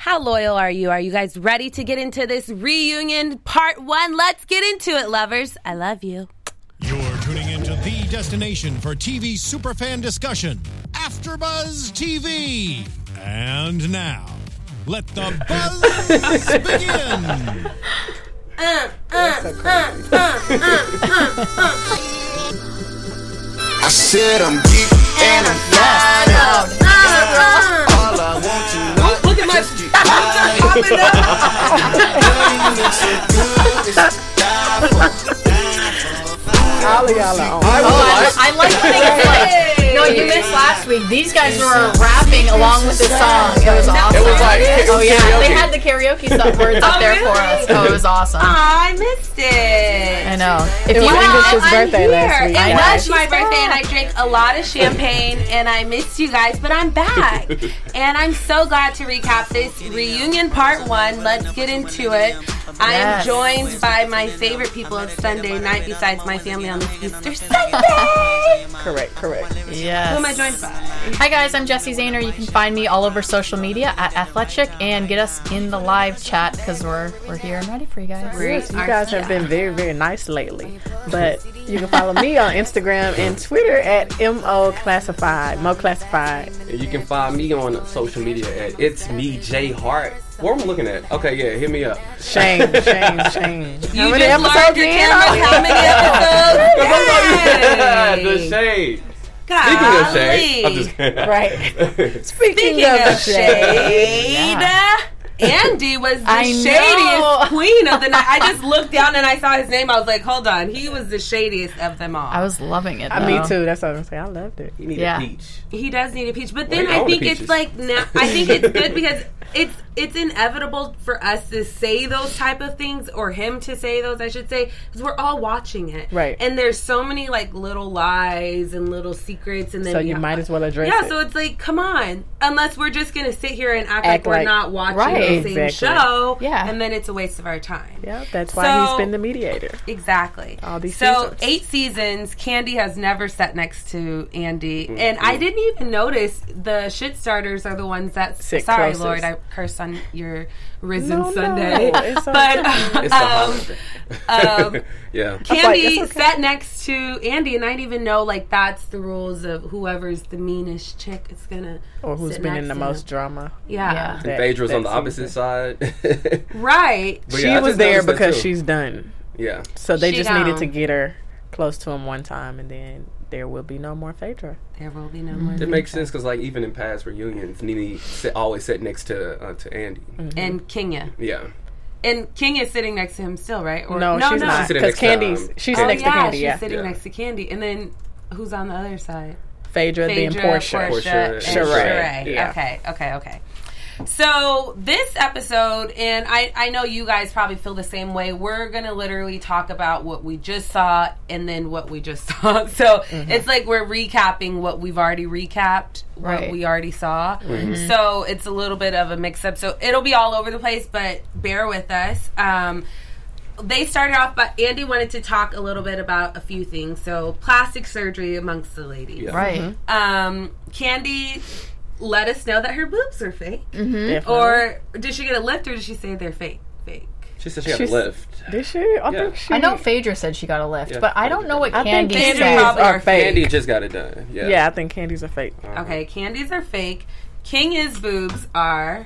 How loyal are you? Are you guys ready to get into this reunion part 1? Let's get into it, lovers. I love you. You're tuning into the destination for TV superfan discussion, AfterBuzz TV. And now, let the buzz begin. I said I'm deep and I'm flying out. All I want to know. Look at my All of y'all are on. I like things like, no, you missed last week. These guys were rapping along with the song. It was awesome. It was like They had the karaoke words up there for us. Oh, it was awesome. I missed it. I know. It was English's birthday last week. It was my birthday, and I drank a lot of champagne, and I missed you guys, but I'm back. And I'm so glad to recap this reunion part 1. Let's get into it. I am joined by my favorite people of Sunday night besides my family on this Easter Sunday. Correct. Yes. Who am I joined by? Hi guys, I'm Jessie Zahner. You can find me all over social media at Athletic and get us in the live chat because we're here and ready for you guys. Yes, you guys have been very, very nice lately. But you can follow me on Instagram and Twitter at Mo Classified. You can find me on social media at It's Me J Hart. What am I looking at? Okay, yeah, hit me up. Shame. You How many just learned your cameras. How many episodes? The shade. Golly. Speaking of shade, I'm just kidding. Right. Speaking of shade, Andy was the shadiest queen of the night. I just looked down and I saw his name. I was like, hold on. He was the shadiest of them all. I was loving it. Me too. That's what I'm saying. I loved it. You need a peach. He does need a peach. But then I think it's like, I think it's good because it's inevitable for us to say those type of things, or him to say those, I should say, because we're all watching it. Right. And there's so many like little lies and little secrets. And then so you might as well address it. Yeah, so it's like, come on. Unless we're just going to sit here and act like we're not watching the same show. Yeah. And then it's a waste of our time. Yeah, that's why he's been the mediator. Exactly. All these seasons. 8 seasons, Kandi has never sat next to Andy. Mm-hmm. And I didn't even notice the shit starters are the ones that sit sorry, closest. Lord, I cursed on your risen Sunday. No, it's but it's a holiday. Yeah. Kandi sat next to Andy, and I didn't even know like that's the rules of whoever's the meanest chick is gonna or who's been in the most drama. Yeah. And Phaedra's on the opposite side. Right. But she was there because she's done. Yeah. So they just needed to get her close to him one time, and then there will be no more Phaedra. There will be no more. It makes sense because, like, even in past reunions, Nene always sat next to Andy and Kenya. Yeah, and Kenya's sitting next to him still, right? Or, no, she's not because she's next to Kandi. She's sitting next to Kandi, and then who's on the other side? Phaedra, then Portia, and Sheree. Yeah. Okay. So this episode, and I know you guys probably feel the same way, we're going to literally talk about what we just saw and then what we just saw. So it's like we're recapping what we've already recapped, what we already saw. Mm-hmm. So it's a little bit of a mix-up. So it'll be all over the place, but bear with us. They started off, but Andy wanted to talk a little bit about a few things. So plastic surgery amongst the ladies. Yeah. Right. Kandi let us know that her boobs are fake. Mm-hmm. Or did she get a lift, or did she say they're fake? She said she got a lift. Did she? I know Phaedra said she got a lift, but I don't know what Kandi said. Candy's are fake. Kandi just got it done. Yeah, I think Candy's are fake. Okay, Candy's are fake. Kenya's boobs are...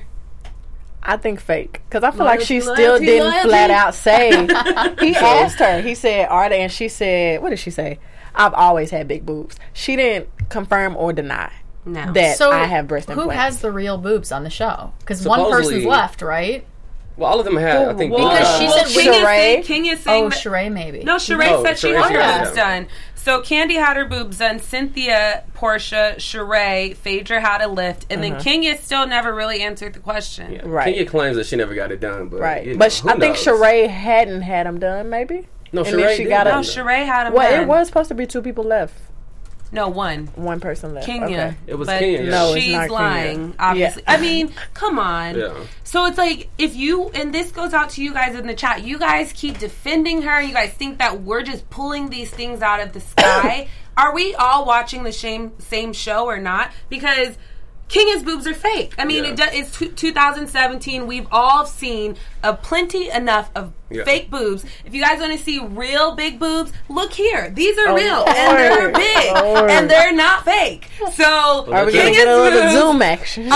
I think fake. Because I feel like she still didn't flat out say. He asked her. He said, are they? And she said, what did she say? I've always had big boobs. She didn't confirm or deny that I have breast implants. Who has the real boobs on the show? Because one person's left, right? Well, all of them had, I think. Because she said Sheree. Kenya's saying Sheree maybe. No, Sheree said she had her boobs done. So Kandi had her boobs done. Cynthia, Portia, Sheree, Phaedra had a lift, and then Kenya still never really answered the question. Yeah. Right. Kenya claims that she never got it done, but I think Sheree hadn't had them done. Maybe. No, Sheree Sheree had them done. Well, it was supposed to be 2 people left. No, one person left. Kenya. Okay. It was Kenya. Yeah. No, she's not lying, Kenya. obviously. Yeah. I mean, come on. Yeah. So it's like, if you, and this goes out to you guys in the chat, you guys keep defending her, you guys think that we're just pulling these things out of the sky. Are we all watching the same show or not? Because Kenya's boobs are fake. I mean, it's 2017. We've all seen plenty enough of fake boobs. If you guys want to see real big boobs, look here. These are real, and they're big, and they're not fake. So, are we going to get a little Zoom action?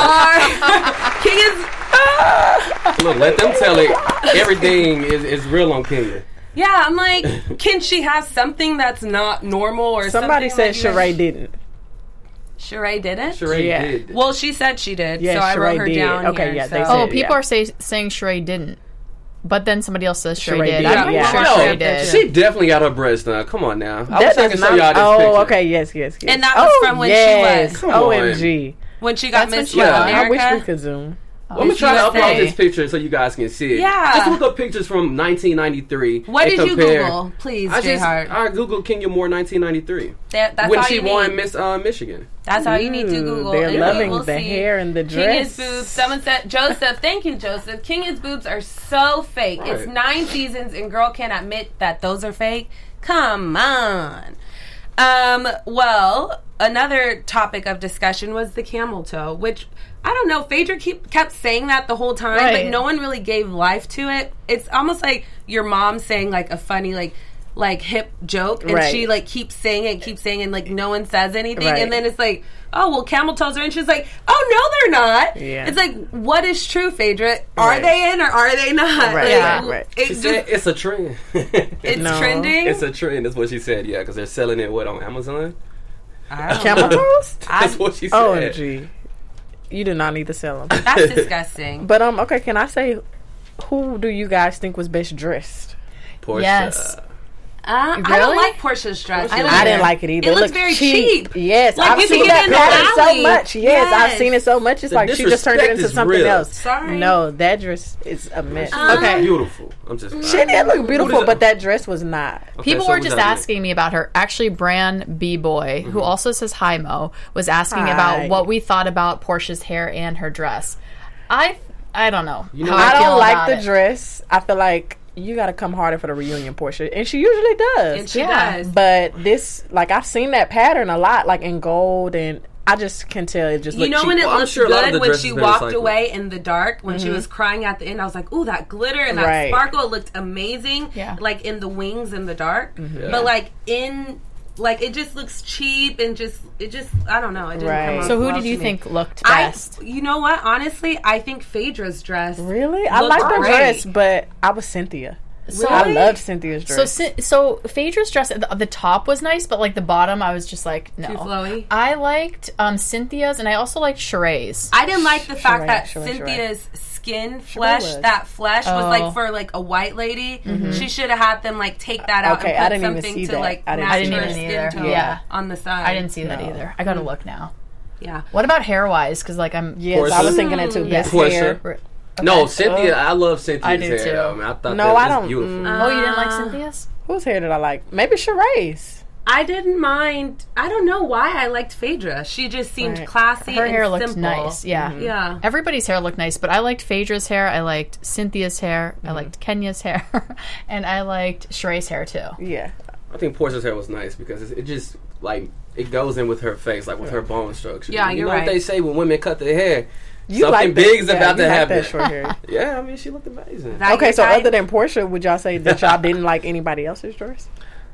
Look, let them tell it. Everything is real on Kenya. Yeah, I'm like, can she have something that's not normal or somebody something? Said Sheree didn't. Sheree didn't? Sheree did. Well, she said she did, yeah, so I wrote Sheree her did. down Okay, here. yeah, people are saying Sheree didn't. But then somebody else says Sheree did. I'm sure Sheree did. She definitely got her breast done. Come on now. I wish I could show y'all this picture. Okay, yes. And that was from when she was. OMG. When she got Miss America. I wish we could zoom. I'm going to try to upload this picture so you guys can see it. Yeah. Just look up pictures from 1993. What did you Google? Please, J-Heart. I Googled Kenya Moore 1993. That's when she won Miss Michigan. That's all you need to Google. They're loving the hair and the dress. Kenya's boobs. Someone said, Joseph, thank you, Joseph. Kenya's boobs are so fake. Right. It's 9 seasons and girl can't admit that those are fake. Come on. Well, another topic of discussion was the camel toe, which I don't know. Phaedra kept saying that the whole time, but no one really gave life to it. It's almost like your mom saying like a funny like hip joke, and she like keeps saying it, and like no one says anything, and then it's like, oh well, camel toes are in. She's like, oh no, they're not. Yeah. It's like, what is true, Phaedra? Are they in or are they not? Right. She said it's a trend. It's trending. It's a trend. That's what she said. Yeah, because they're selling it on Amazon. Camel toes. That's what she said. Oh gee. You do not need to sell them. That's disgusting. But okay, can I say, who do you guys think was best dressed? Portia. Yes. I don't like Portia's dress. I didn't like it either. It looks very cheap. Yes, like I've seen that pattern so much. Yes, I've seen it so much. It's like she just turned it into something else. Sorry. No, that dress is a mess. Okay, beautiful. I'm just. She did look beautiful, but that dress was not. Okay, people were just asking me about her. Actually, Bran B-Boy, who also says hi Mo, was asking about what we thought about Portia's hair and her dress. I don't know. I don't like the dress. I feel like you got to come harder for the reunion, Portia, and she usually does. And she does. But this, like, I've seen that pattern a lot, like in gold, and I just can tell it just. You know, when it looked good when she walked away in the dark, when she was crying at the end, I was like, "Ooh, that glitter and that sparkle! It looked amazing." Yeah. Like in the wings in the dark, but like in. Like, it just looks cheap and I don't know. It didn't come off So who well did you think looked best? You know what? Honestly, I think Phaedra's dress. Really? I liked her dress, but I was Cynthia. Really? I loved Cynthia's dress. So Phaedra's dress, the top was nice, but like the bottom, I was just like, no. Too flowy? I liked Cynthia's, and I also liked Sheree's. I didn't like the fact that Cynthia's flesh was like for like a white lady. She should have had them like take that out and put something to like match her skin tone on the side. I didn't see that either. I gotta look now. Yeah. What about hair wise? Because like I was thinking that too. Best hair. Okay. No, Cynthia. I love Cynthia's I do hair. too. I mean, I thought that was beautiful. You didn't like Cynthia's? Whose hair did I like? Maybe Sheree's. I didn't mind. I don't know why I liked Phaedra. She just seemed classy. Her hair looked simple. nice. Yeah. Yeah. Everybody's hair looked nice, but I liked Phaedra's hair. I liked Cynthia's hair. I liked Kenya's hair, and I liked Sheree's hair too. Yeah. I think Portia's hair was nice because it just like it goes in with her face, like with her bone structure. Yeah, you know right. what they say when women cut their hair. Something big is about to happen. That short hair. Yeah, I mean, she looked amazing. Okay, so other than Portia, would y'all say that y'all didn't like anybody else's dress?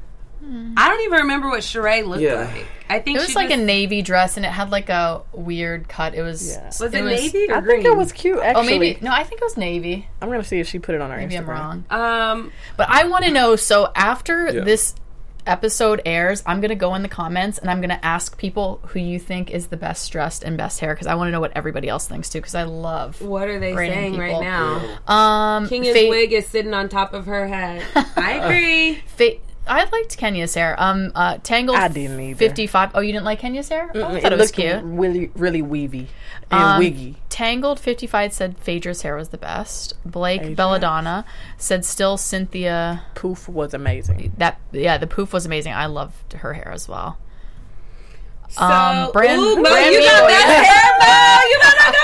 I don't even remember what Sheree looked like. I think it was like a navy dress, and it had like a weird cut. It was. Yeah. Was it navy or I green? think it was cute. Actually, maybe no. I think it was navy. I'm gonna see if she put it on her. Maybe Instagram. I'm wrong. But I want to know. So after this episode airs, I'm gonna go in the comments and I'm gonna ask people who you think is the best dressed and best hair, because I want to know what everybody else thinks too. Because I love. What are they saying right now? Kenya's wig is sitting on top of her head. I agree. I liked Kenya's hair. Tangled. I didn't either. 55. Oh, you didn't like Kenya's hair? Oh, I thought it was cute. Really, really weavy and wiggy. Tangled 55 said Phaedra's hair was the best. Blake Belladonna said still Cynthia. Poof was amazing. The poof was amazing. I loved her hair as well. So, Mo, you got that hair, Mo.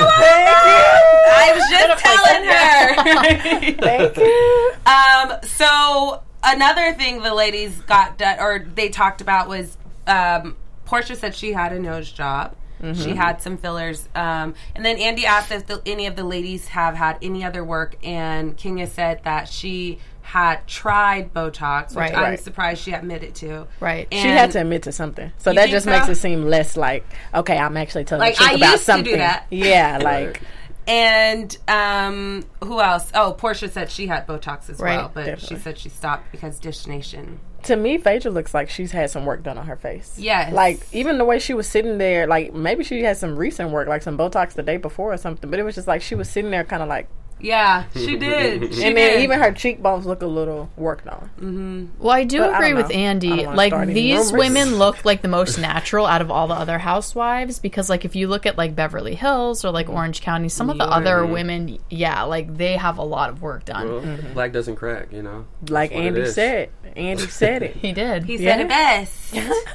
You got to go. I was just telling her. Thank you. So another thing the ladies got done, or they talked about, was Portia said she had a nose job. She had some fillers. And then Andy asked if any of the ladies have had any other work, and Kenya said that she had tried Botox, which I'm surprised she admitted to. Right. And she had to admit to something. So that just makes it seem less like, okay, I'm actually telling the truth about something. To do that. Yeah, like... And who else? Oh, Portia said she had Botox as well, but definitely. she said she stopped because Dish Nation. To me, Phaedra looks like she's had some work done on her face. Yes. Like, even the way she was sitting there, like, maybe she had some recent work, like some Botox the day before or something, but it was just like she was sitting there kind of like... Yeah, she did. And then even her cheekbones look a little worked on. Well, I do agree with Andy. Like, these women look like the most natural out of all the other housewives, because, like, if you look at, like, Beverly Hills or, like, Orange County, some of the other women, like, they have a lot of work done. Well, black doesn't crack, you know? Like Andy said. Andy said it. He did. He said it best.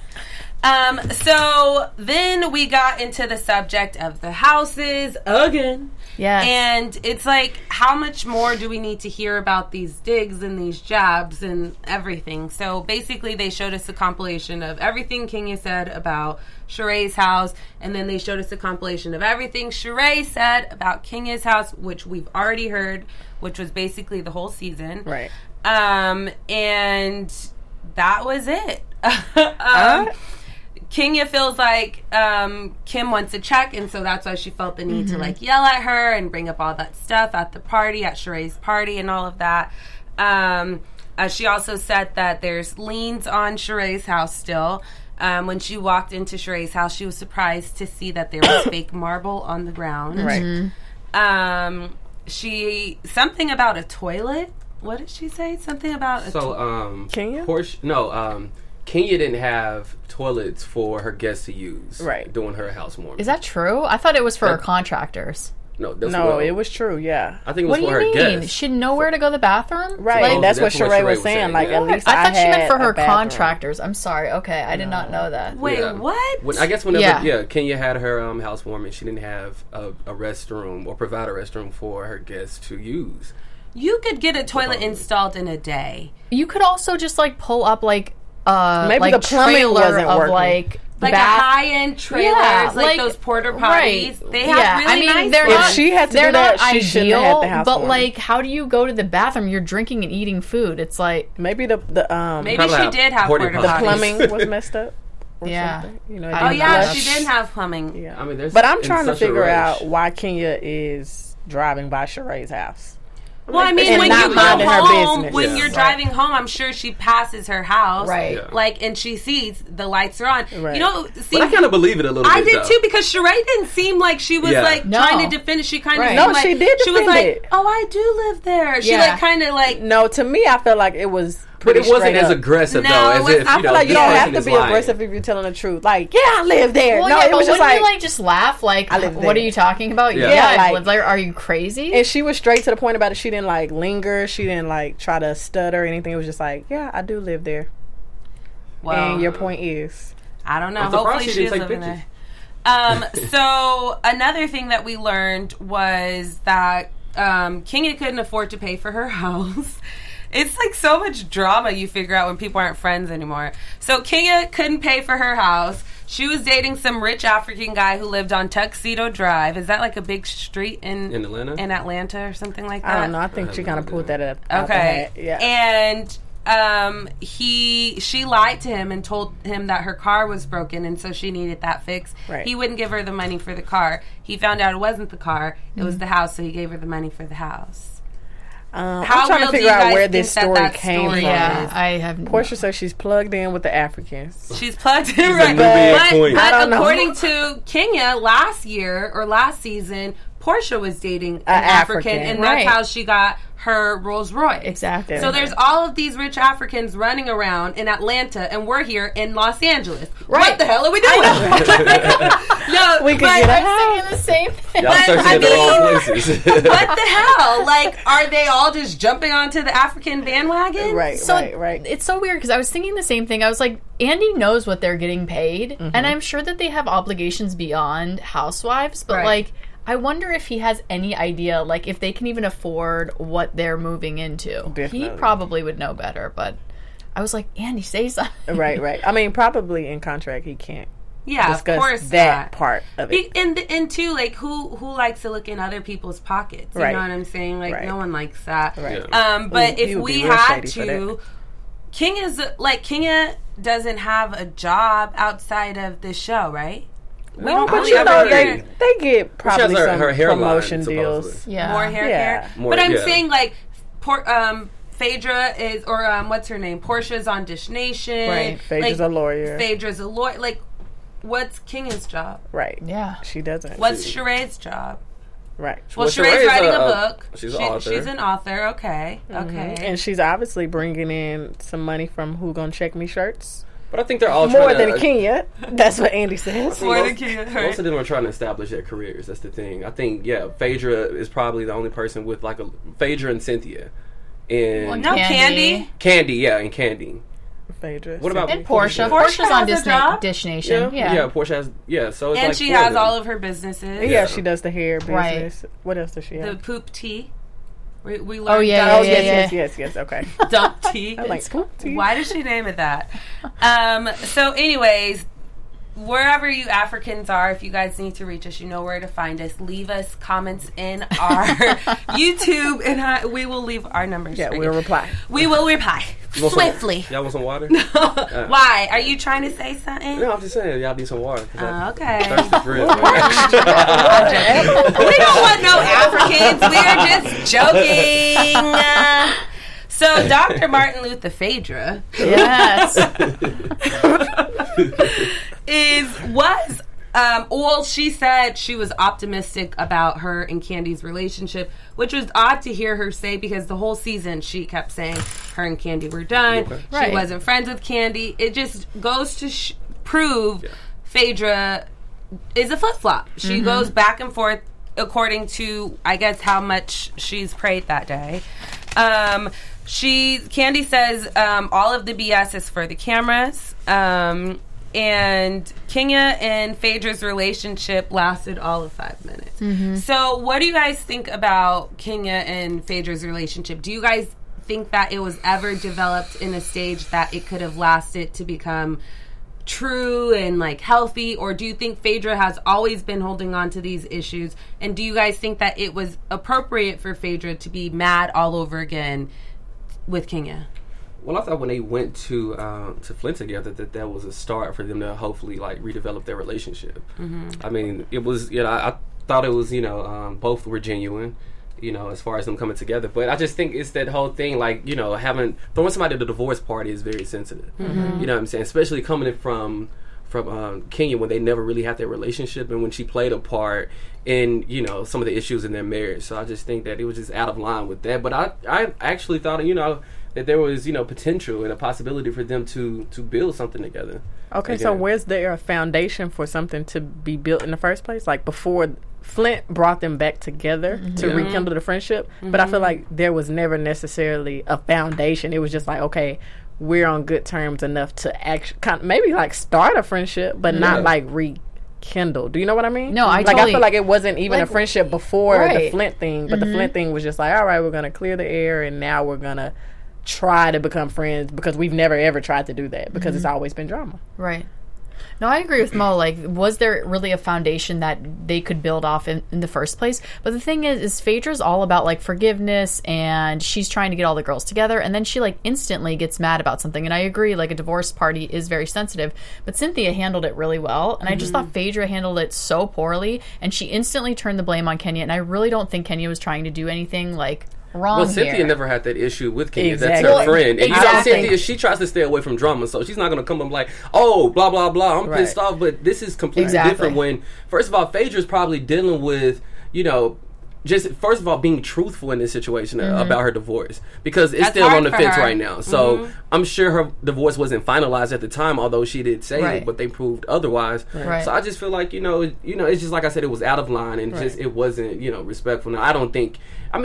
So then we got into the subject of the houses again. Yeah. And it's like, how much more do we need to hear about these digs and these jabs and everything? So basically they showed us a compilation of everything Kenya said about Sheree's house, and then they showed us a compilation of everything Sheree said about Kenya's house, which we've already heard, which was basically the whole season. Right. And that was it. Kenya feels like Kim wants a check, and so that's why she felt the need to like yell at her and bring up all that stuff at the party, at Sheree's party, and all of that. She also said that there's liens on Sheree's house still. When she walked into Sheree's house, she was surprised to see that there was fake marble on the ground. Right. Something about a toilet. What did she say? Something about Kenya? Kenya didn't have toilets for her guests to use during her housewarming. Is that true? I thought it was for her contractors. No, it was true, yeah. I think it was for her guests. She didn't know where to go to the bathroom? Right, that's what Sheree was saying. Like, at least I thought she meant for her bathroom. Contractors. I'm sorry. Okay, I did not know that. Wait, what? I guess whenever Kenya had her housewarming, she didn't have a restroom or provide a restroom for her guests to use. You could get a toilet installed in a day. You could also just like pull up like maybe like the plumbing wasn't of working. like a high-end trailers, like those porta potties. They have really nice. They're if she had to do that, she shouldn't have had the house. But like, how do you go to the bathroom? You're drinking and eating food. It's like maybe maybe she did have porta potties. The plumbing was messed up. Something. You know, she didn't have plumbing. Yeah, I mean, but I'm trying to figure out why Kenya is driving by Sheree's house. Well, I mean, when you go home, when you're driving home, I'm sure she passes her house, like, and she sees the lights are on. Right. You know, but I kind of believe it a little bit. I did too, because Sheree didn't seem like she was like trying to defend it. She kind of no, she did. She was like, "Oh, I do live there." She like kind of like no. To me, I felt like it was. But it wasn't as aggressive, though. As if, I feel like you don't have to be aggressive if you're telling the truth. Like, yeah, I live there. Well, no, it was just like, you like just laugh. Like, I live there. What are you talking about? Yeah, I live there. Are you crazy? And she was straight to the point about it. She didn't like linger. She didn't like try to stutter or anything. It was just like, yeah, I do live there. Well, and your point is, I don't know. Hopefully, she is living there. So another thing that we learned was that Kenya couldn't afford to pay for her house. It's like so much drama you figure out when people aren't friends anymore. So Kenya couldn't pay for her house. She was dating some rich African guy who lived on Tuxedo Drive. Is that like a big street in Atlanta? In Atlanta or something like that? I don't know. I think she kind of pulled that up. Okay. Yeah. And she lied to him and told him that her car was broken, and so she needed that fixed. Right. He wouldn't give her the money for the car. He found out it wasn't the car. It was the house, so he gave her the money for the house. I'm trying to figure out where this story came from. Yeah, I have. Portia says she's plugged in with the Africans. She's plugged in, right? But according to Kenya, last season, Portia was dating an African, and that's how she got her Rolls Royce. Exactly. So there's all of these rich Africans running around in Atlanta, and we're here in Los Angeles. Right. What the hell are we doing? No, we could get thinking the same thing. What the hell? Like, are they all just jumping onto the African bandwagon? Right. It's so weird because I was thinking the same thing. I was like, Andy knows what they're getting paid, and I'm sure that they have obligations beyond housewives, but like, I wonder if he has any idea, like, if they can even afford what they're moving into. Definitely. He probably would know better, but I was like, Andy, say something. Right. I mean, probably in contract he can't discuss of course that part of it. And too, like who likes to look in other people's pockets? You know what I'm saying? Like no one likes that. Right. But if we had to, Kenya doesn't have a job outside of this show, right? No, but you know they get probably some her hair promotion line, deals. Yeah, more hair care. But I'm saying like, Phaedra is, or what's her name? Portia's on Dish Nation. Right. Phaedra's a lawyer. Like, what's Kenya's job? Right. Yeah. She doesn't. What's Sheree's job? Right. Well, Sheree's writing a book. She's an author. She's an author. Okay. And she's obviously bringing in some money from Who Gonna Check Me shirts. But I think they're all more than Kenya. That's what Andy says. More than Kenya. Most of them are trying to establish their careers. That's the thing. I think Phaedra is probably the only person with like Phaedra and Cynthia. And Candy. Candy, and Candy. Phaedra. What about Portia? Portia's on Dish Nation. Yeah, Portia has. Yeah, so it's and like she has all of her businesses. Yeah, she does the hair business. Right. What else does she have? The poop tea. We learned. Oh yes. Okay. Dump tea. I like poop tea. Why did she name it that? So, anyways, wherever you Africans are, if you guys need to reach us, you know where to find us. Leave us comments in our YouTube, and we will leave our numbers. Yeah, we'll reply. We will reply swiftly. Y'all want some water? No. Why? Are you trying to say something? No, I'm just saying y'all need some water. Okay. Thirsty for real. We don't want no Africans. We are just joking. So, Dr. Martin Luther Phaedra. Yes. She said she was optimistic about her and Candy's relationship, which was odd to hear her say because the whole season she kept saying her and Candy were done. Okay. She wasn't friends with Candy. It just goes to prove Phaedra is a flip-flop. She goes back and forth according to, I guess, how much she's prayed that day. Candy says all of the BS is for the cameras. And Kenya and Phaedra's relationship lasted all of 5 minutes. So what do you guys think about Kenya and Phaedra's relationship? Do you guys think that it was ever developed in a stage that it could have lasted to become true and like healthy? Or do you think Phaedra has always been holding on to these issues? And do you guys think that it was appropriate for Phaedra to be mad all over again with Kenya? Well, I thought when they went to Flint together that was a start for them to hopefully like redevelop their relationship. I mean, it was I thought it was both were genuine, as far as them coming together. But I just think it's that whole thing like throwing somebody to the divorce party is very sensitive. You know what I'm saying? Especially coming from Kenya when they never really had their relationship and when she played a part in some of the issues in their marriage. So I just think that it was just out of line with that. But I actually thought that there was, potential and a possibility for them to build something together. Okay, again. So where's there foundation for something to be built in the first place? Like before Flint brought them back together to rekindle the friendship, but I feel like there was never necessarily a foundation. It was just like, okay, we're on good terms enough to actually maybe like start a friendship, but not like rekindle. Do you know what I mean? No, I feel like it wasn't even a friendship before the Flint thing, but the Flint thing was just like, all right, we're going to clear the air and now we're going to try to become friends because we've never ever tried to do that because it's always been drama. Right. No, I agree with Mo. Like, was there really a foundation that they could build off in the first place? But the thing is Phaedra's all about like forgiveness and she's trying to get all the girls together and then she like instantly gets mad about something. And I agree, like a divorce party is very sensitive, but Cynthia handled it really well. And I just thought Phaedra handled it so poorly and she instantly turned the blame on Kenya. And I really don't think Kenya was trying to do anything like wrong. Well, Cynthia here. Never had that issue with Kenya. Exactly. That's her friend. And Cynthia, she tries to stay away from drama, so she's not going to come up like, oh, blah, blah, blah, I'm pissed off. But this is completely different when, first of all, Phaedra's probably dealing with, just, first of all, being truthful in this situation about her divorce. Because it's still on the fence right now. So I'm sure her divorce wasn't finalized at the time, although she did say it, but they proved otherwise. Right. So I just feel like, it's just like I said, it was out of line and just it wasn't, respectful. Now, I don't think,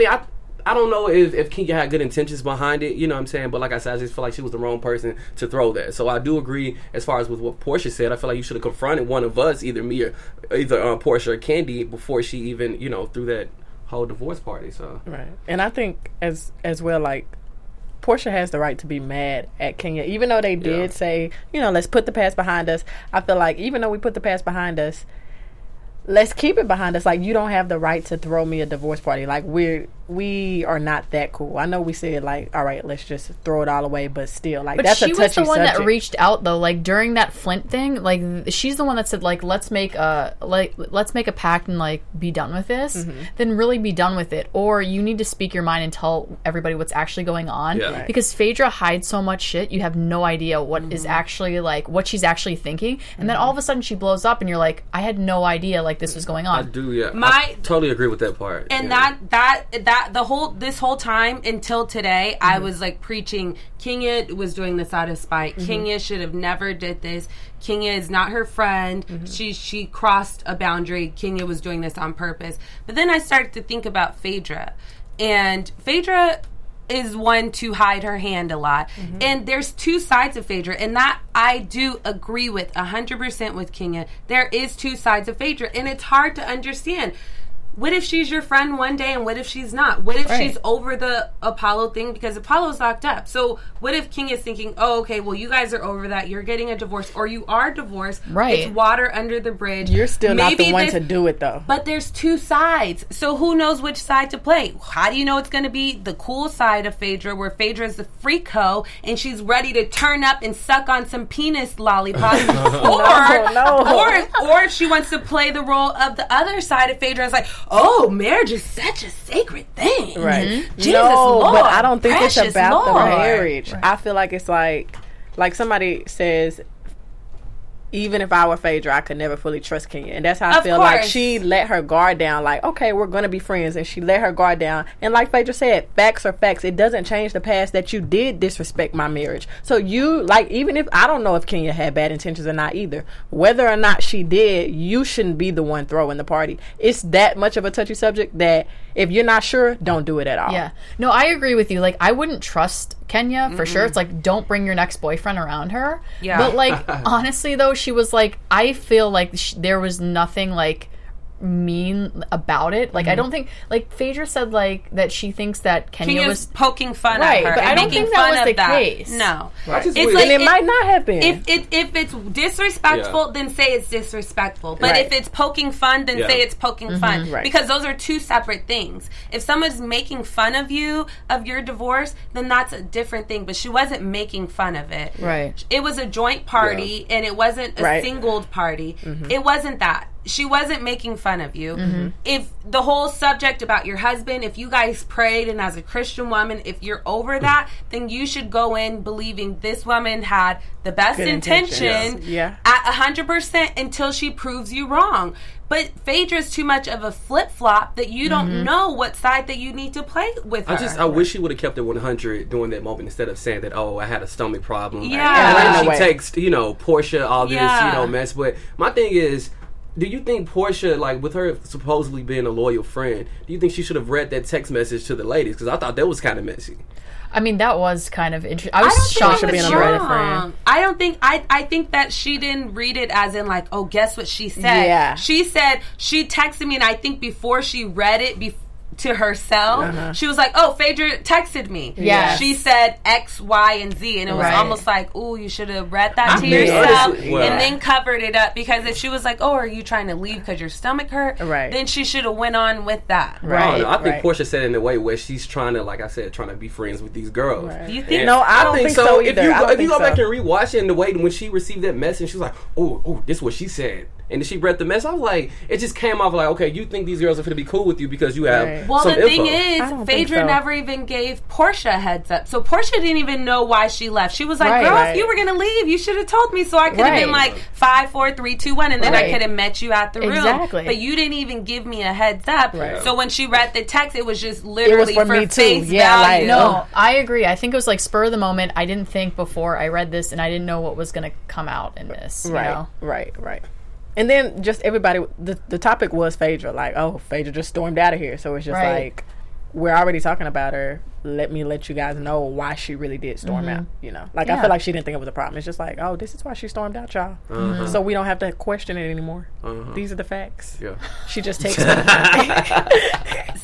I don't know if Kenya had good intentions behind it, you know what I'm saying? But like I said, I just feel like she was the wrong person to throw that. So I do agree as far as with what Portia said. I feel like you should have confronted one of us, either me or either Portia or Candy, before she even, threw that whole divorce party. So right. And I think as well, like Portia has the right to be mad at Kenya, even though they did say, let's put the past behind us. I feel like even though we put the past behind us, let's keep it behind us. Like, you don't have the right to throw me a divorce party. Like, we are not that cool. I know we said, like, all right, let's just throw it all away, but still, like, that's a touchy subject. But she was the one that reached out, though, like, during that Flint thing. Like, she's the one that said, like, let's make a pact and, like, be done with this. Then really be done with it. Or you need to speak your mind and tell everybody what's actually going on. Yeah. Right. Because Phaedra hides so much shit, you have no idea what is actually, like, what she's actually thinking. And then all of a sudden she blows up and you're like, I had no idea, like, this was going on. I do, yeah. I totally agree with that part. And this whole time until today, I was like preaching, Kenya was doing this out of spite. Kenya should have never did this. Kenya is not her friend. She crossed a boundary. Kenya was doing this on purpose. But then I started to think about Phaedra. And Phaedra is one to hide her hand a lot. And there's two sides of Phaedra. And that I do agree with 100% with Kenya. There is two sides of Phaedra. And it's hard to understand. What if she's your friend one day and what if she's not? What if she's over the Apollo thing because Apollo's locked up? So what if King is thinking, oh, okay, well, you guys are over that. You're getting a divorce or you are divorced. Right. It's water under the bridge. You're still not the one to do it, though. But there's two sides. So who knows which side to play? How do you know it's going to be the cool side of Phaedra where Phaedra is the freak hoe and she's ready to turn up and suck on some penis lollipops? Or if she wants to play the role of the other side of Phaedra, it's like, oh, marriage is such a sacred thing. Right. Jesus, Lord, but I don't think it's about Lord. the marriage. Right. I feel like it's like somebody says, even if I were Phaedra, I could never fully trust Kenya. And that's how I feel like she let her guard down. Like, okay, we're going to be friends. And she let her guard down. And like Phaedra said, facts are facts. It doesn't change the past that you did disrespect my marriage. So you, like, even if, I don't know if Kenya had bad intentions or not either. Whether or not she did, you shouldn't be the one throwing the party. It's that much of a touchy subject that if you're not sure, don't do it at all. Yeah. No, I agree with you. Like, I wouldn't trust Kenya for sure. It's like, don't bring your next boyfriend around her. Yeah. But like, honestly though, she was like, I feel like there was nothing like mean about it. Like, I don't think, like, Phaedra said like that she thinks that Kenya was poking fun at her, but I don't think that was the case. No, right. It's like, and it might not have been. If it's disrespectful, then say it's disrespectful. But if it's poking fun, then say it's poking fun. Right. Because those are two separate things. If someone's making fun of you of your divorce, then that's a different thing. But she wasn't making fun of it. Right. It was a joint party, and it wasn't a singled party. It wasn't that. She wasn't making fun of you. If the whole subject about your husband, if you guys prayed and as a Christian woman, if you're over that, then you should go in believing this woman had the best intention at 100% until she proves you wrong. But Phaedra's too much of a flip-flop that you don't know what side that you need to play with her. I wish she would have kept it 100 during that moment instead of saying that, oh, I had a stomach problem. Yeah. And then she takes, Portia, all this, mess. But my thing is, do you think Portia, like, with her supposedly being a loyal friend, do you think she should have read that text message to the ladies? Because I thought that was kind of messy. I mean, that was kind of interesting. I was shocked for being a Reddit friend. I don't think, I think that she didn't read it as in like, oh, guess what she said? Yeah. She said, she texted me, and I think before she read it, to herself, she was like, oh, Phaedra texted me. Yeah. She said X, Y, and Z, and it was almost like, ooh, you should have read that to yourself and then covered it up, because if she was like, oh, are you trying to leave because your stomach hurt? Then she should have went on with that. I think Portia said it in a way where she's trying to, like I said, trying to be friends with these girls. Do you think? No, I don't think so either. If you go back and rewatch it, and the way when she received that message, she was like, oh, this is what she said. And then she read the message. I was like, it just came off like, okay, you think these girls are going to be cool with you because you have Well, some the thing info. is, Phaedra never even gave Portia a heads up. So Portia didn't even know why she left. She was like, girl, if you were going to leave, you should have told me so I could have been like 5, 4, 3, 2, 1, and then I could have met you at the room. Exactly. But you didn't even give me a heads up. So when she read the text, it was just literally for me face too. value. No, I agree. I think it was like spur of the moment. I didn't think before I read this, and I didn't know what was going to come out in this. You know? Right. And then just everybody, the topic was Phaedra. Like, oh, Phaedra just stormed out of here. So it's just like, we're already talking about her. Let me let you guys know why she really did storm out, Like, I feel like she didn't think it was a problem. It's just like, oh, this is why she stormed out, y'all. So we don't have to question it anymore. These are the facts. Yeah. She just takes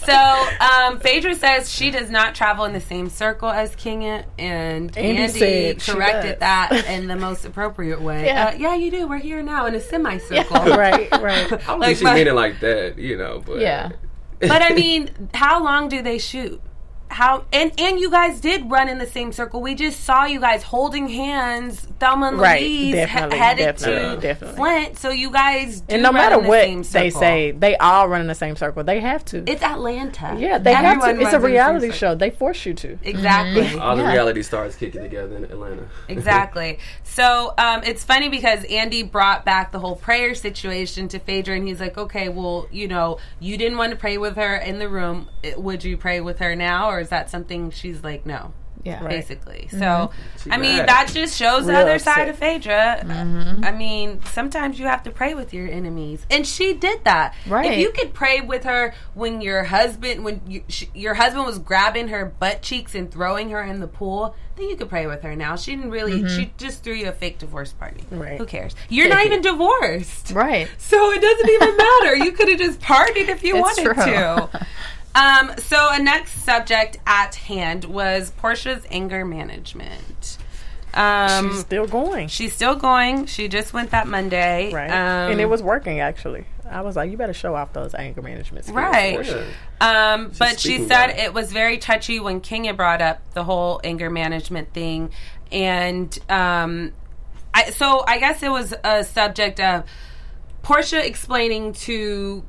Phaedra says she does not travel in the same circle as Kenya, and Andy corrected that in the most appropriate way. Yeah, you do. We're here now in a semicircle. Yeah. Right. I don't think she mean it like that, but... Yeah. But I mean, how long do they shoot? And you guys did run in the same circle. We just saw you guys holding hands, Thelma and Louise headed to Flint. So you guys do and no matter what they say, they all run in the same circle. They have to. It's Atlanta. Yeah, they have to. It's a reality show. They force you to. Exactly. Mm-hmm. All the reality stars kicking together in Atlanta. Exactly. So it's funny because Andy brought back the whole prayer situation to Phaedra, and he's like, okay, well, you didn't want to pray with her in the room. Would you pray with her now, or is that something she's like, no? Yeah, basically. So, I mean, that just shows the other side of Phaedra. I mean, sometimes you have to pray with your enemies, and she did that. Right. If you could pray with her when your husband, your husband was grabbing her butt cheeks and throwing her in the pool, then you could pray with her now. She didn't really. She just threw you a fake divorce party. Right. Who cares? You're not even divorced. Right. So it doesn't even matter. You could have just partied if you wanted to. So a next subject at hand was Porsha's anger management. She's still going. She just went that Monday. Right. And it was working, actually. I was like, you better show off those anger management skills. Right. But she said it was very touchy when Kenya brought up the whole anger management thing. And I guess it was a subject of Porsha explaining to...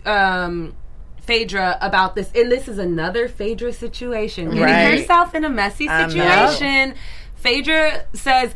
Phaedra about this, and this is another Phaedra situation. Getting herself in a messy situation. Phaedra says,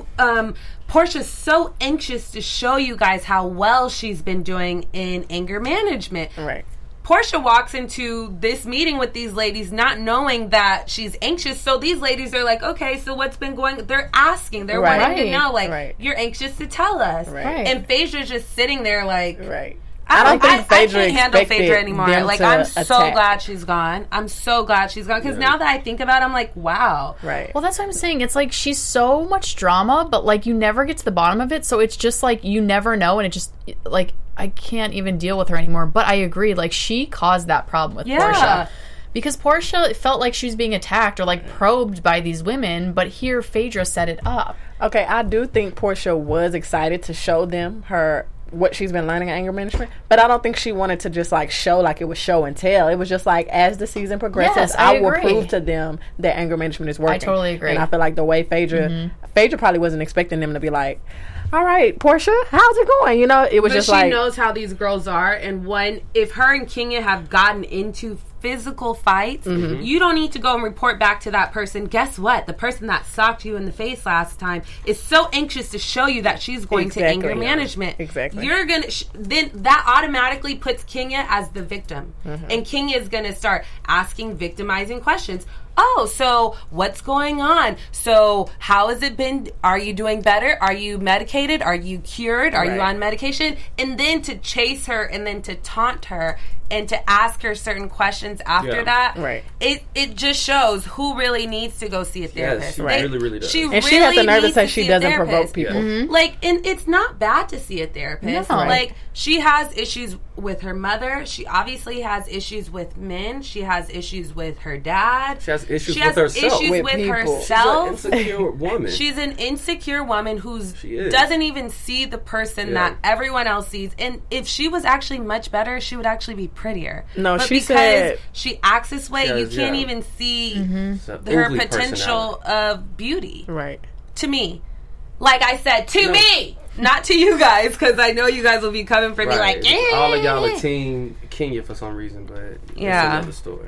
Porsha's so anxious to show you guys how well she's been doing in anger management. Right. Porsha walks into this meeting with these ladies not knowing that she's anxious, so these ladies are like, okay, so what's been going... They're asking. They're wanting to know, you're anxious to tell us. Right. And Phaedra's just sitting there like... Right. I can't handle Phaedra anymore. Like, I'm so glad she's gone. Because now that I think about it, I'm like, wow. Right. Well, that's what I'm saying. It's like she's so much drama, but like you never get to the bottom of it. So it's just like you never know, and it just like I can't even deal with her anymore. But I agree. Like she caused that problem with Porsha. Because Porsha felt like she was being attacked or like probed by these women, but here Phaedra set it up. Okay, I do think Porsha was excited to show them what she's been learning in anger management, but I don't think she wanted to just like show like it was show and tell. It was just like as the season progresses, I will prove to them that anger management is working. I totally agree. And I feel like the way Phaedra probably wasn't expecting them to be like, all right, Porsha, how's it going? It was just like... She knows how these girls are, and if her and Kenya have gotten into physical fights, you don't need to go and report back to that person. Guess what? The person that socked you in the face last time is so anxious to show you that she's going to anger management. Exactly. You're going to... then that automatically puts Kenya as the victim. And Kenya is going to start asking victimizing questions. Oh, so what's going on? So how has it been? Are you doing better? Are you medicated? Are you cured? Are you on medication? And then to chase her and then to taunt her and to ask her certain questions after that. Right. It just shows who really needs to go see a therapist. Yes, she really does. She has the nerve to say she doesn't provoke people. Like, and it's not bad to see a therapist. No. Like, she has issues with her mother. She obviously has issues with men. She has issues with her dad. She has issues with herself. Issues with herself. She's an insecure woman. She's an insecure woman who doesn't even see the person that everyone else sees. And if she was actually much better, she would actually be prettier. No, but she because said she acts this way, you can't even see her potential of beauty. Right. To me. Like I said, me! Not to you guys, because I know you guys will be coming for me like, all of y'all are team Kenya for some reason, but it's another story.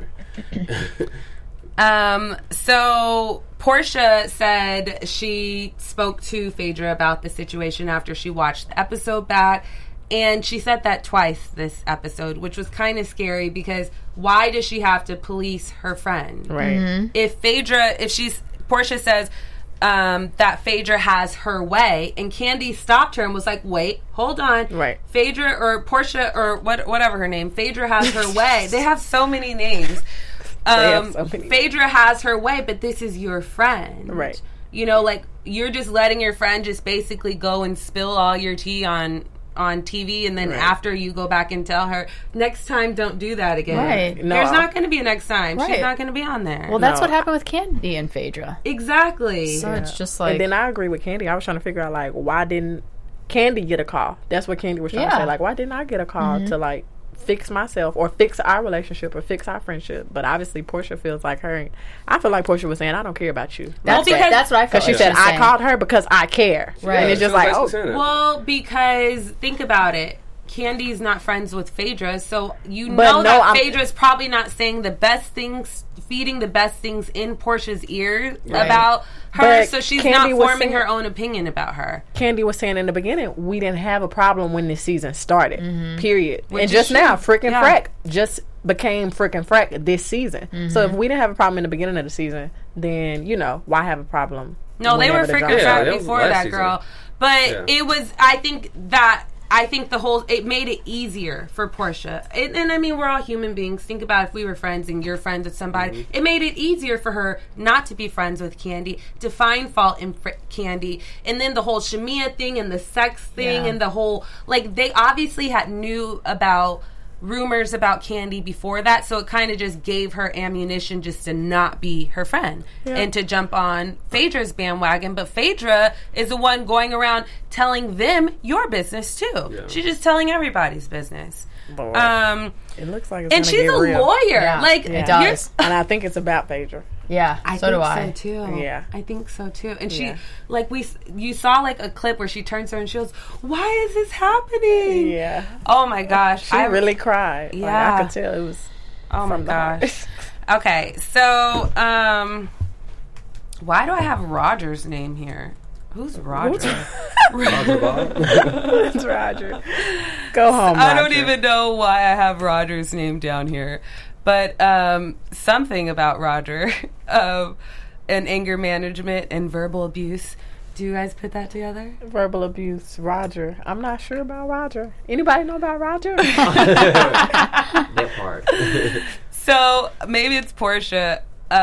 So Porsha said she spoke to Phaedra about the situation after she watched the episode back, and she said that twice this episode, which was kind of scary because why does she have to police her friend? Right. Porsha says that Phaedra has her way, and Candy stopped her and was like, wait, hold on. Right. Phaedra or Porsha or whatever her name, Phaedra has her way. They have so many names. Phaedra has her way, but this is your friend. Right. Like, you're just letting your friend just basically go and spill all your tea on on TV, and then after you go back and tell her, next time don't do that again. Right. No. There's not going to be a next time. Right. She's not going to be on there. Well, that's what happened with Candy and Phaedra. Exactly. So it's just like... And then I agree with Candy. I was trying to figure out, like, why didn't Candy get a call? That's what Candy was trying to say. Like, why didn't I get a call to, like, fix myself or fix our relationship or fix our friendship? But obviously Portia feels like her. I feel like Portia was saying, I don't care about you. That's what I felt. Because she said, I called her because I care. Right. And it's just like, well, because think about it. Candy's not friends with Phaedra, so that Phaedra's probably not saying the best things, feeding the best things in Portia's ear about her, but so she's Candy not forming her own opinion about her. Candy was saying in the beginning, we didn't have a problem when this season started, period. Which and just now, Frickin' Frack just became Frickin' Frack this season. So if we didn't have a problem in the beginning of the season, then, why have a problem? No, they were Frickin' Frack before that, girl. But it was, I think it made it easier for Portia. And I mean, we're all human beings. Think about if we were friends and you're friends with somebody. It made it easier for her not to be friends with Candy, to find fault in Candy. And then the whole Shamia thing and the sex thing and the whole, like, they obviously knew about rumors about Candy before that, so it kind of just gave her ammunition just to not be her friend and to jump on Phaedra's bandwagon. But Phaedra is the one going around telling them your business too. She's just telling everybody's business. It looks like it's and she's a lawyer. It does. And I think it's about Phaedra. Yeah, I so do I. think so too. Yeah, I think so too. And she, you saw like a clip where she turns to her and she goes, "Why is this happening?" Yeah. Oh my gosh, she really cried. Yeah, I could tell it was. Oh my gosh. Okay, so why do I have Roger's name here? Who's Roger? Roger Bob. It's Roger. Go home, Roger. I don't even know why I have Roger's name down here. But something about Roger and anger management and verbal abuse. Do you guys put that together? Verbal abuse, Roger. I'm not sure about Roger. Anybody know about Roger? That part. So maybe it's Portia.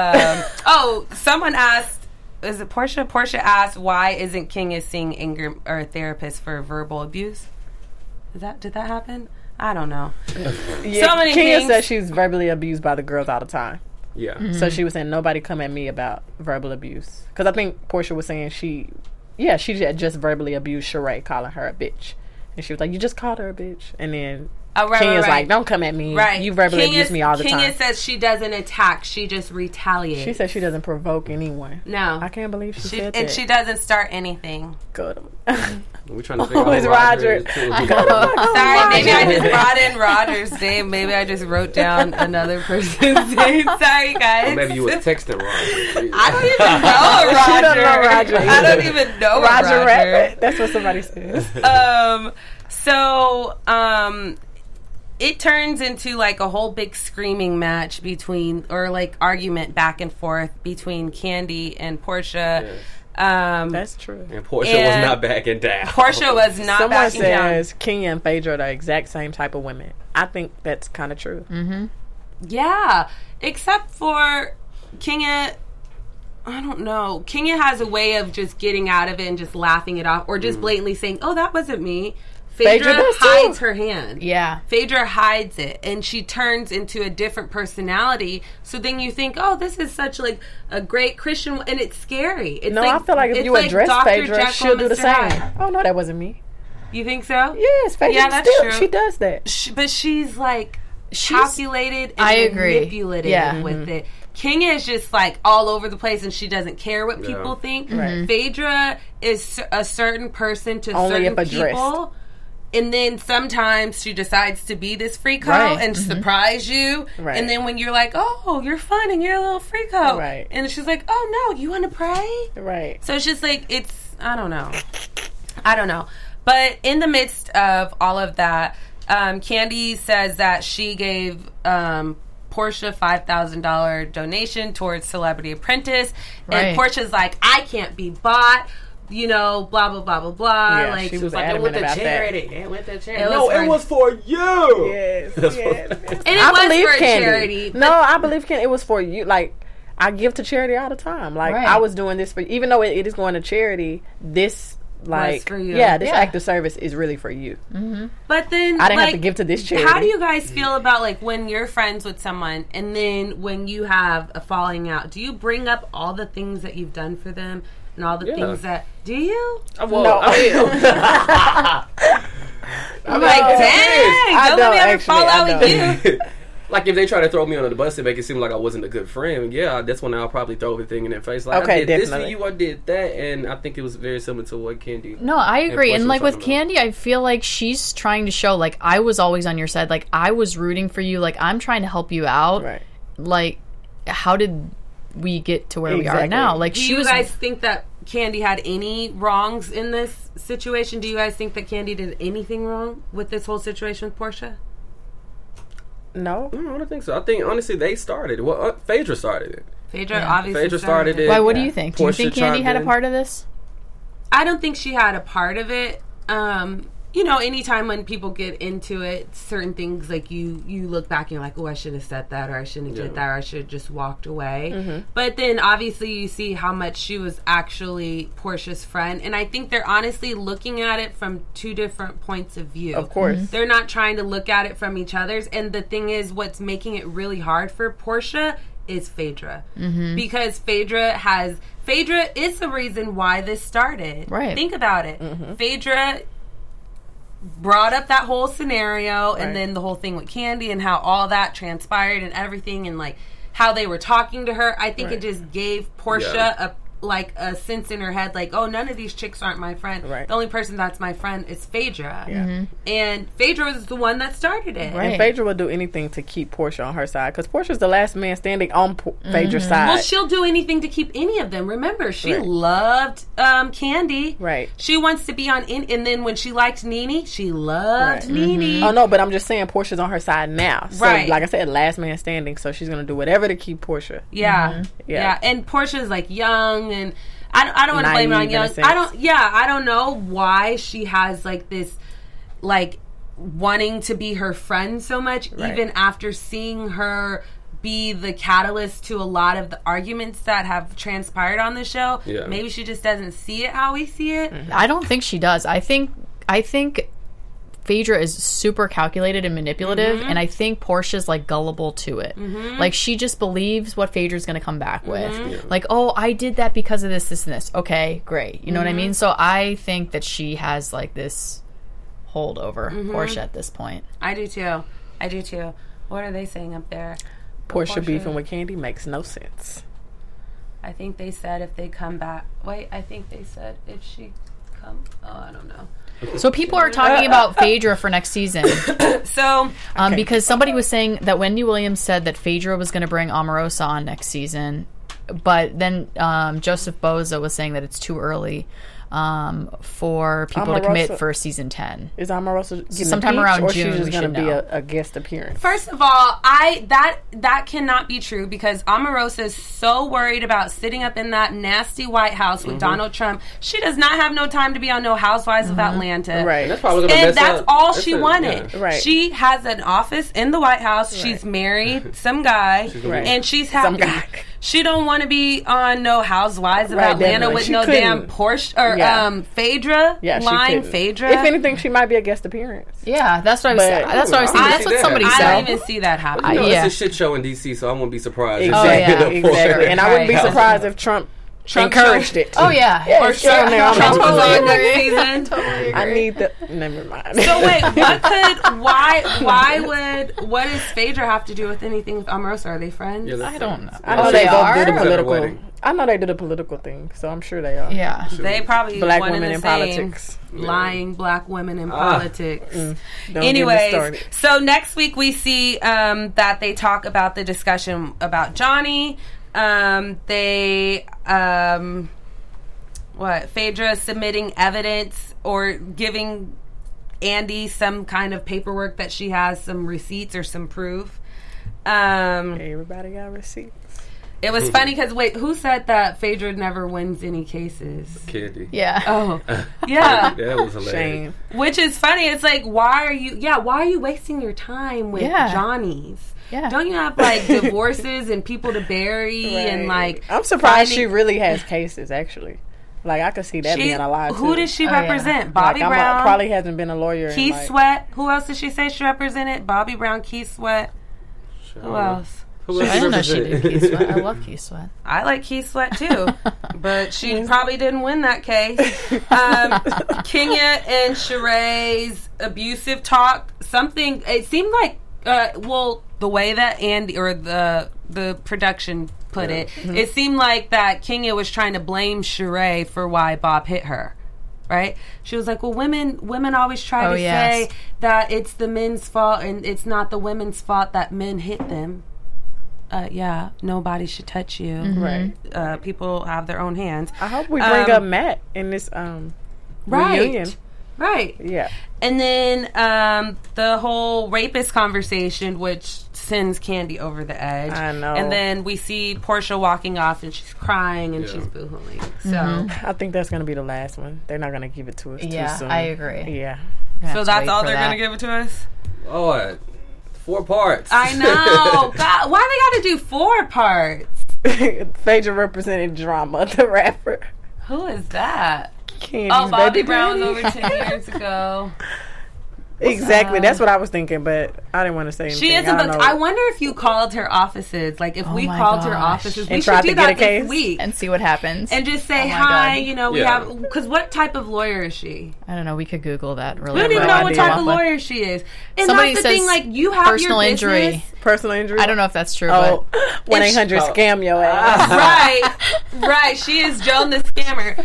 Someone asked, is it Portia? Portia asked, why isn't Kenya seeing anger or a therapist for verbal abuse? Did that happen? I don't know. Yeah, so many Kenya things. Says she's verbally abused by the girls all the time. Yeah. Mm-hmm. So she was saying, nobody come at me about verbal abuse. Because I think Portia was saying she had just verbally abused Sheree, calling her a bitch. And she was like, you just called her a bitch. And then Kenya's like, don't come at me. Right. You verbally abuse me all the time. Kenya says she doesn't attack. She just retaliates. She says she doesn't provoke anyone. No. I can't believe she said that. And she doesn't start anything. Good. We're trying to figure out who Roger. Sorry, maybe I just brought in Roger's name. Maybe I just wrote down another person's name. Sorry, guys. Or maybe you were texting Roger. I don't even know a Roger. She don't know Roger. I don't even know Roger. Rabbit. That's what somebody says. It turns into like a whole big screaming match argument back and forth between Candy and Portia. Yes. That's true. And Portia was not backing down. Portia was not Someone backing down. Someone says Kenya and Phaedra are the exact same type of women. I think that's kind of true. Mm-hmm. Yeah, except for Kenya. I don't know. Kenya has a way of just getting out of it and just laughing it off, or just blatantly saying, "Oh, that wasn't me." Phaedra hides her hand. Yeah. Phaedra hides it, and she turns into a different personality. So then you think, oh, this is such like a great Christian, and it's scary. It's I feel like if you address Phaedra, she'll do the same. Oh, no, that wasn't me. You think so? Yes, Phaedra. Yeah, that's true. She does that. But she's like calculated and manipulative with it. Kenya is just like all over the place, and she doesn't care what people think. Right. Phaedra is a certain person to only certain if people. And then sometimes she decides to be this freako and surprise you. Right. And then when you're like, oh, you're fun and you're a little freako. Right. And she's like, oh, no, you want to pray? Right. So it's just like, I don't know. But in the midst of all of that, Candy says that she gave Portia $5,000 donation towards Celebrity Apprentice. Right. And Portia's like, I can't be bought. Blah, blah, blah, blah, blah. Yeah, like, she was like, it went to charity. It was for you. Yes. And it was for charity. No, I believe Candy. It was for you. Like, I give to charity all the time. Like, I was doing this for, even though it is going to charity, this like, for you. yeah, this act of service is really for you. Mm-hmm. But then I didn't have to give to this charity. How do you guys feel about like when you're friends with someone and then when you have a falling out? Do you bring up all the things that you've done for them and all the things that? Do you? Well, No. I'm like, dang, don't let me ever fall out with you. Like if they try to throw me under the bus and make it seem like I wasn't a good friend, that's when I'll probably throw everything in their face. Like, okay, I did this for definitely. you, I did that, and I think it was very similar to what Candy. No, I agree. And like with about. Candy, I feel like she's trying to show like I was always on your side. Like I was rooting for you. Like I'm trying to help you out. Right. Like how did we get to where we are Exactly. now? Like Do she you was. guys think that Candy had any wrongs in this situation? Do you guys think that Candy did anything wrong with this whole situation with Portia? No. I don't think so. I think honestly they started. Well, Phaedra started it. Phaedra obviously Phaedra started it. Why? What do you think? Do you Portia think Candy chimed had a in. part of this? I don't think she had a part of it. You know, anytime when people get into it, certain things like you look back and you're like, oh, I should have said that, or I shouldn't have did that, or I should have just walked away. Mm-hmm. But then obviously you see how much she was actually Portia's friend, and I think they're honestly looking at it from two different points of view. Of course. Mm-hmm. They're not trying to look at it from each other's, and the thing is, what's making it really hard for Portia is Phaedra. Mm-hmm. Because Phaedra is the reason why this started. Right. Think about it. Mm-hmm. Phaedra brought up that whole scenario and Right. then the whole thing with Candy and how all that transpired and everything and like how they were talking to her. I think it just gave Portia a sense in her head like, oh, none of these chicks aren't my friend. Right. The only person that's my friend is Phaedra. Yeah. And Phaedra was the one that started it. Right. And Phaedra would do anything to keep Portia on her side because Portia's the last man standing on Phaedra's side. Well, she'll do anything to keep any of them. Remember, she Right. loved Candy. Right. She wants to be on, and then when she liked Nene, she loved Right. Nene. Oh no, but I'm just saying Portia's on her side now. So, Right. like I said, last man standing. So she's gonna do whatever to keep Portia. Yeah. Yeah. Yeah. And Portia's like young, and I don't want to blame her on Naive in a young. sense. I don't know why she has like this, like wanting to be her friend so much, Right. even after seeing her be the catalyst to a lot of the arguments that have transpired on the show. Yeah. Maybe she just doesn't see it how we see it. I don't think she does. I think Phaedra is super calculated and manipulative, and I think Portia's like gullible to it. Like she just believes what Phaedra's going to come back with. Like, oh, I did that because of this, this, and this. Okay, great. You know what I mean? So I think that she has like this hold over Portia at this point. I do too. What are they saying up there? Portia beefing with Candy makes no sense. I think they said if they come back. Wait, I think they said if she come. Oh, I don't know. So people are talking about Phaedra for next season. So Because somebody was saying that Wendy Williams said that Phaedra was going to bring Omarosa on next season, but then Joseph Boza was saying that it's too early for people to commit for season 10. Is Omarosa getting Sometime impeached, around or June, she's just we going should to be know. a guest appearance? first of all, that cannot be true because Omarosa is so worried about sitting up in that nasty White House with Donald Trump. She does not have no time to be on no Housewives of Atlanta. Right. And that's probably gonna And mess that's up. all That's she it, wanted. yeah. Right. She has an office in the White House. She's married some guy, Right. and she's happy. Some guy. She don't want to be on no Housewives of Right, Atlanta definitely. with She no couldn't. damn Porsche or Yeah. Phaedra. Yeah, she lying couldn't. Phaedra. If anything, she might be a guest appearance. Yeah, that's what I was But- saying. That's what I was saying. I That's see what that. somebody I said. don't even see that happening. You know, Yeah. it's a shit show in DC, so I won't be surprised. Exactly. yeah. Exactly. And I wouldn't be Right. surprised if Trump encouraged it. Oh, yeah. Yeah, Or she's on there on Trump the- was on Totally next season. I need the. Never mind. So wait, what does Phaedra have to do with anything with Omarosa? Are they friends? Yeah, that's I don't know. I know Oh, they both are? did a At the political. wedding. I know they did a political thing, so I'm sure they are. Yeah. They probably Black one women and in the same. politics. Lying black women in politics. Don't get me Anyways, started. so next week we see that they talk about the discussion about Johnny. Phaedra submitting evidence or giving Andy some kind of paperwork that she has some receipts or some proof. Everybody got receipts. It was funny because who said that Phaedra never wins any cases? Candy. Yeah. Oh, yeah. That was hilarious. Shame. Which is funny. It's like, why are you wasting your time with Yeah. Johnny's? Yeah. Don't you have like divorces and people to bury and like? I'm surprised finding- she really has cases. Actually, Like, I could see that being a lie, too. Who does she represent? Yeah. Bobby Brown. Probably hasn't been a lawyer. Keith Sweat. Who else did she say she represented? Bobby Brown, Keith Sweat. Who else? I didn't know she did Keith Sweat. I love Keith Sweat. I like Keith Sweat too, but she probably didn't win that case. Kenya and Sheree's abusive talk. Something. It seemed like, the way that Andy or the production put it, it seemed like that Kenya was trying to blame Sheree for why Bob hit her. Right? She was like, well, women always try to say that it's the men's fault and it's not the women's fault that men hit them. Nobody should touch you. Right. People have their own hands. I hope we bring up Matt in this reunion. Right. Yeah. And then the whole rapist conversation, which sends Candy over the edge. I know. And then we see Portia walking off and she's crying and she's boo-hooing. So I think that's going to be the last one. They're not going to give it to us too soon. Yeah, I agree. Yeah. So that's all they're going to give it to us? Oh, 4 parts. I know. God, why they got to do 4 parts? Phaedra represented Drama, the rapper. Who is that? Candy's Bobby baby Brown daddy. was over 10 years ago. Exactly. That's what I was thinking, but I didn't want to say anything. She is I wonder if you called her offices. Like, if we called her offices, we and should tried do to that get a case this week. And see what happens. And just say, hi, we have... Because what type of lawyer is she? I don't know. We could Google that really We don't even know what type of lawyer she is. And Somebody that's the says thing, like, you have personal your injury. business... Personal injury? I don't know if that's true, but 1-800 Oh. scam your ass. Right. She is Joan the scammer.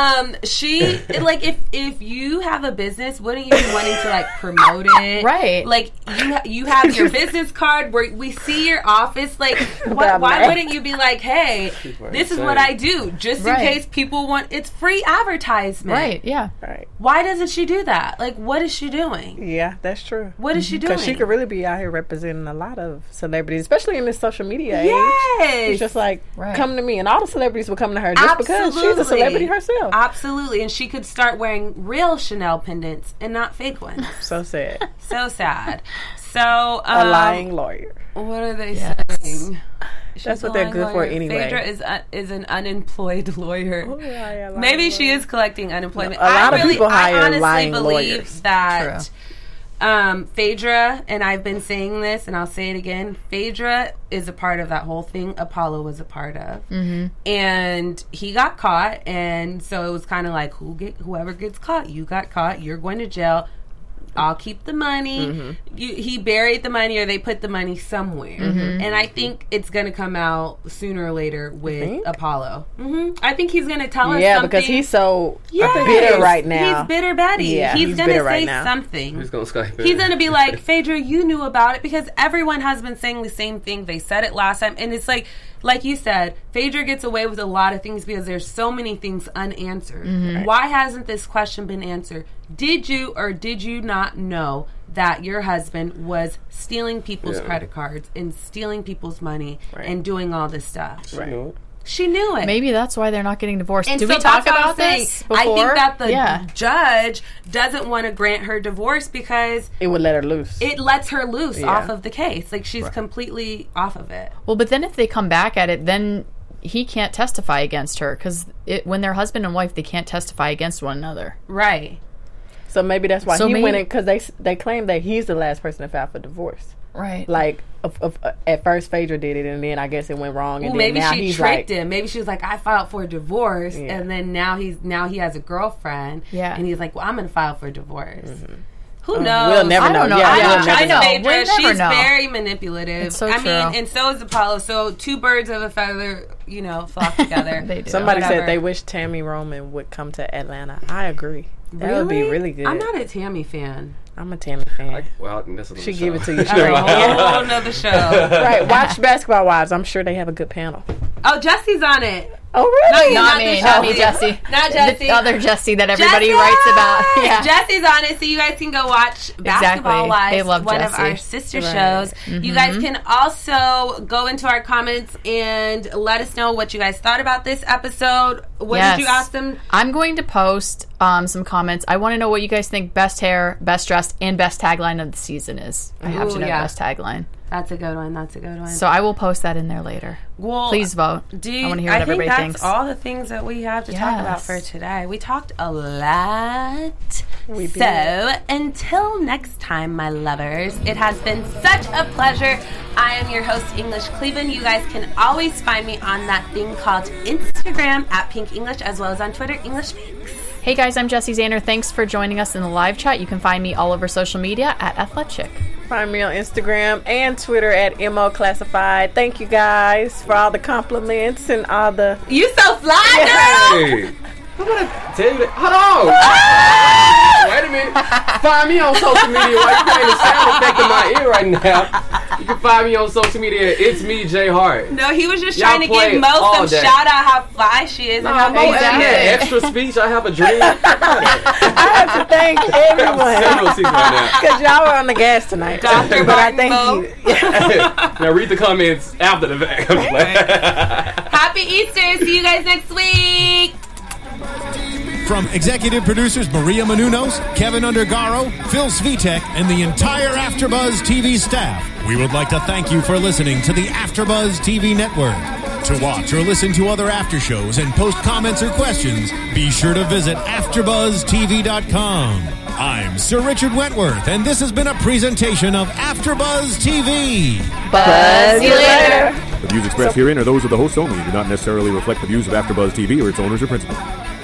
She, like, if you have a business, wouldn't you be wanting to, like, promote it? Right. Like, you have your business card where we see your office. Like, why wouldn't you be like, hey, this is what I do, just in case people want... It's free advertisement. Right, yeah. Right. Why doesn't she do that? Like, what is she doing? Yeah, that's true. What is she doing? Because she could really be out here representing a lot of celebrities, especially in this social media age. Yes. It's just like, come to me. And all the celebrities will come to her just because she's a celebrity herself. Absolutely. And she could start wearing real Chanel pendants and not fake ones. So sad. So sad. So a lying lawyer. What are they saying? That's what they're good for anyway. Phaedra is an unemployed lawyer. Oh, yeah, maybe she is collecting unemployment. A lot of people hire I honestly lying believe lawyers. that Phaedra, and I've been saying this and I'll say it again, Phaedra is a part of that whole thing Apollo was a part of. And he got caught, and so it was kind of like, whoever gets caught, you got caught, you're going to jail, I'll keep the money. He buried the money, or they put the money somewhere. And I think it's going to come out sooner or later with Apollo. I think he's going to tell us something. Yeah, because he's so bitter right now. He's bitter Betty. Yeah, he's going to say right something. He's going to Skype in. He's going to be like, Phaedra, you knew about it, because everyone has been saying the same thing. They said it last time. And it's like you said, Phaedra gets away with a lot of things because there's so many things unanswered. Why hasn't this question been answered? Did you or did you not know that your husband was stealing people's credit cards and stealing people's money and doing all this stuff? She knew it. Maybe that's why they're not getting divorced. And Did so we talk that's what I'm about this saying. before? I think that the judge doesn't want to grant her divorce because it would let her loose. It lets her loose off of the case. Like, she's completely off of it. Well, but then if they come back at it, then he can't testify against her, because when they're husband and wife, they can't testify against one another. Right. So maybe that's why he went in, because they claim that he's the last person to file for divorce. Right. Like, at first Phaedra did it, and then I guess it went wrong. And well, then maybe now she he's tricked like, him. Maybe she was like, I filed for divorce, and then now he has a girlfriend. Yeah. And he's like, well, I'm going to file for divorce. Who knows? We'll never know. I don't know. Yeah, I know. We'll never She's know. very manipulative. It's so I true. mean, and so is Apollo. So 2 birds of a feather, flock together. They do. Somebody Whatever. said they wish Tammy Roman would come to Atlanta. I agree. That would be really good. I'm not a Tammy fan. I'm a Tammy fan. She give it to you That's straight. a whole nother show. Right. Watch Basketball Wives. I'm sure they have a good panel. Oh, Jesse's on it. Oh, really? Not me, Jesse. Not Jesse. The other Jesse that everybody Jesse! writes about. Yeah. Jesse's on it, so you guys can go watch Basketball Wives. They love one Jesse. of our sister shows. You guys can also go into our comments and let us know what you guys thought about this episode. What did you ask them? I'm going to post some comments. I want to know what you guys think best hair, best dressed, and best tagline of the season is. I have to know best tagline. That's a good one. So I will post that in there later. Well, please vote. I want to hear what everybody thinks. That's all the things that we have to talk about for today. We talked a lot. So until next time, my lovers, it has been such a pleasure. I am your host, English Cleveland. You guys can always find me on that thing called Instagram at Pink English, as well as on Twitter, English Pinks. Hey guys, I'm Jessie Zander. Thanks for joining us in the live chat. You can find me all over social media at Athletic. Find me on Instagram and Twitter at MO Classified. Thank you guys for all the compliments and all the... You so fly, girl! Hey, I'm gonna tell you that. Hold on! Wait a minute. Find me on social media while you're playing the sound effect in my ear right now. You can find me on social media. It's me, Jay Hart. No, he was just trying to give Mo some shout out how fly she is. And how Mo extra speech. I have a dream. I have to thank everyone. Because y'all were on the gas tonight. Dr. But I thank you. Now read the comments after the fact. Happy Easter. See you guys next week. From executive producers Maria Menounos, Kevin Undergaro, Phil Svitek, and the entire AfterBuzz TV staff, we would like to thank you for listening to the AfterBuzz TV network. To watch or listen to other after shows and post comments or questions, be sure to visit AfterBuzzTV.com. I'm Sir Richard Wentworth, and this has been a presentation of AfterBuzz TV. Buzz you later. The views expressed herein are those of the hosts only and do not necessarily reflect the views of AfterBuzz TV or its owners or principals.